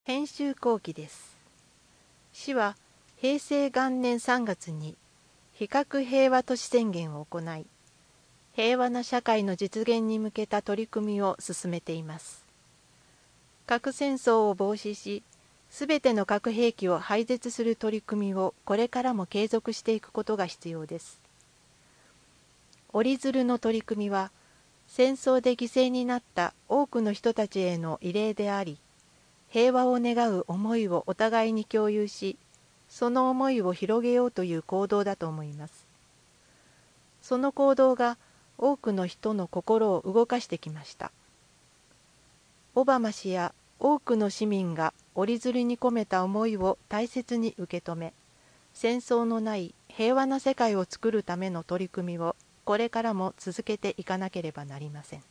編集後期です。市は平成元年3月に非核平和都市宣言を行い、平和な社会の実現に向けた取り組みを進めています。核戦争を防止し、すべての核兵器を廃絶する取り組みをこれからも継続していくことが必要です。折り鶴の取り組みは、戦争で犠牲になった多くの人たちへの慰霊であり、平和を願う思いをお互いに共有し、その思いを広げようという行動だと思います。その行動が多くの人の心を動かしてきました。オバマ氏や多くの市民が折り鶴に込めた思いを大切に受け止め、戦争のない平和な世界を作るための取り組みをこれからも続けていかなければなりません。